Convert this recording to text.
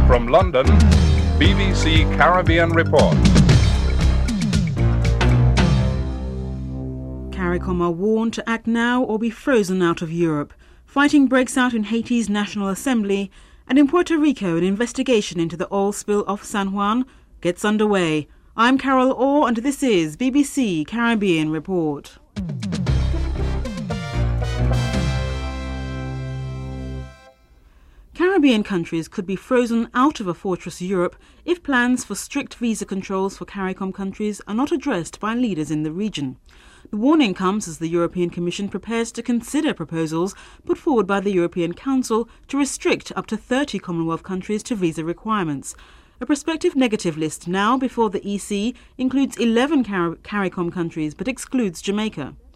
From London, BBC Caribbean Report. CARICOM are warned to act now or be frozen out of Europe. Fighting breaks out in Haiti's National Assembly, and in Puerto Rico an investigation into the oil spill off San Juan gets underway. I'm Carol Orr and this is BBC Caribbean Report. Caribbean countries could be frozen out of a fortress Europe if plans for strict visa controls for CARICOM countries are not addressed by leaders in the region. The warning comes as the European Commission prepares to consider proposals put forward by the European Council to restrict up to 30 Commonwealth countries to visa requirements. A prospective negative list now before the EC includes 11 CARICOM countries but excludes Jamaica.